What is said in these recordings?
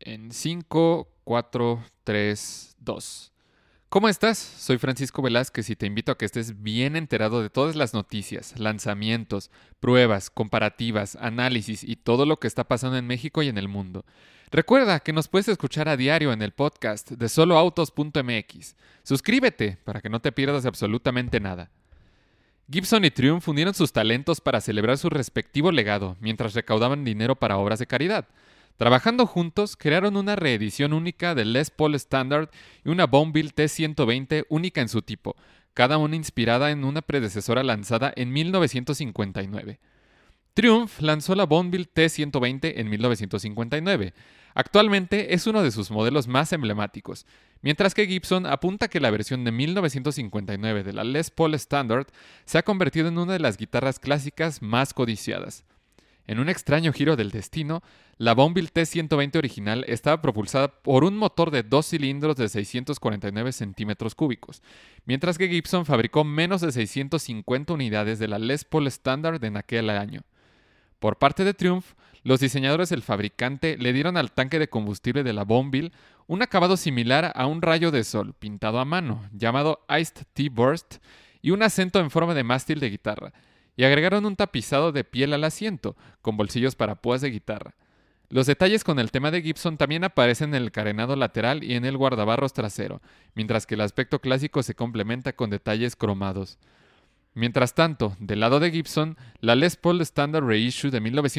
En 5, 4, 3, 2. ¿Cómo estás? Soy Francisco Velázquez y te invito a que estés bien enterado de todas las noticias, lanzamientos, pruebas, comparativas, análisis y todo lo que está pasando en México y en el mundo. Recuerda que nos puedes escuchar a diario en el podcast de soloautos.mx. Suscríbete para que no te pierdas absolutamente nada. Gibson y Triumph unieron sus talentos para celebrar su respectivo legado mientras recaudaban dinero para obras de caridad. Trabajando juntos, crearon una reedición única del Les Paul Standard y una Bonneville T120 única en su tipo, cada una inspirada en una predecesora lanzada en 1959. Triumph lanzó la Bonneville T120 en 1959. Actualmente es uno de sus modelos más emblemáticos, mientras que Gibson apunta que la versión de 1959 de la Les Paul Standard se ha convertido en una de las guitarras clásicas más codiciadas. En un extraño giro del destino, la Bonneville T120 original estaba propulsada por un motor de 2 cilindros de 649 centímetros cúbicos, mientras que Gibson fabricó menos de 650 unidades de la Les Paul Standard en aquel año. Por parte de Triumph, los diseñadores del fabricante le dieron al tanque de combustible de la Bonneville un acabado similar a un rayo de sol pintado a mano, llamado Iced Tea Burst, y un acento en forma de mástil de guitarra, y agregaron un tapizado de piel al asiento, con bolsillos para púas de guitarra. Los detalles con el tema de Gibson también aparecen en el carenado lateral y en el guardabarros trasero, mientras que el aspecto clásico se complementa con detalles cromados. Mientras tanto, del lado de Gibson, la Les Paul Standard Reissue de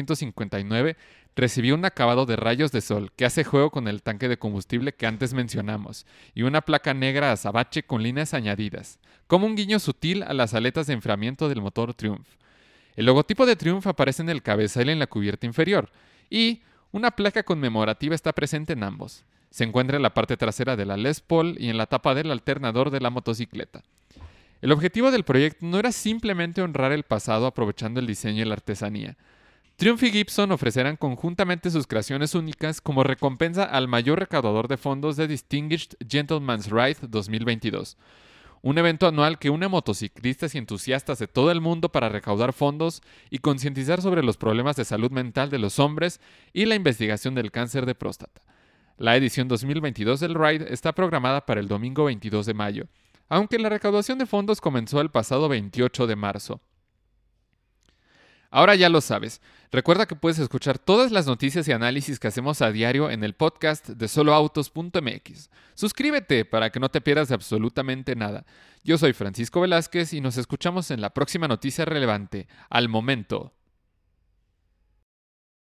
1959 recibió un acabado de rayos de sol que hace juego con el tanque de combustible que antes mencionamos, y una placa negra azabache con líneas añadidas, como un guiño sutil a las aletas de enfriamiento del motor Triumph. El logotipo de Triumph aparece en el cabezal y en la cubierta inferior, y una placa conmemorativa está presente en ambos. Se encuentra en la parte trasera de la Les Paul y en la tapa del alternador de la motocicleta. El objetivo del proyecto no era simplemente honrar el pasado aprovechando el diseño y la artesanía. Triumph y Gibson ofrecerán conjuntamente sus creaciones únicas como recompensa al mayor recaudador de fondos de Distinguished Gentleman's Ride 2022, un evento anual que une a motociclistas y entusiastas de todo el mundo para recaudar fondos y concientizar sobre los problemas de salud mental de los hombres y la investigación del cáncer de próstata. La edición 2022 del Ride está programada para el domingo 22 de mayo, aunque la recaudación de fondos comenzó el pasado 28 de marzo. Ahora ya lo sabes. Recuerda que puedes escuchar todas las noticias y análisis que hacemos a diario en el podcast de soloautos.mx. Suscríbete para que no te pierdas absolutamente nada. Yo soy Francisco Velázquez y nos escuchamos en la próxima noticia relevante. Al momento.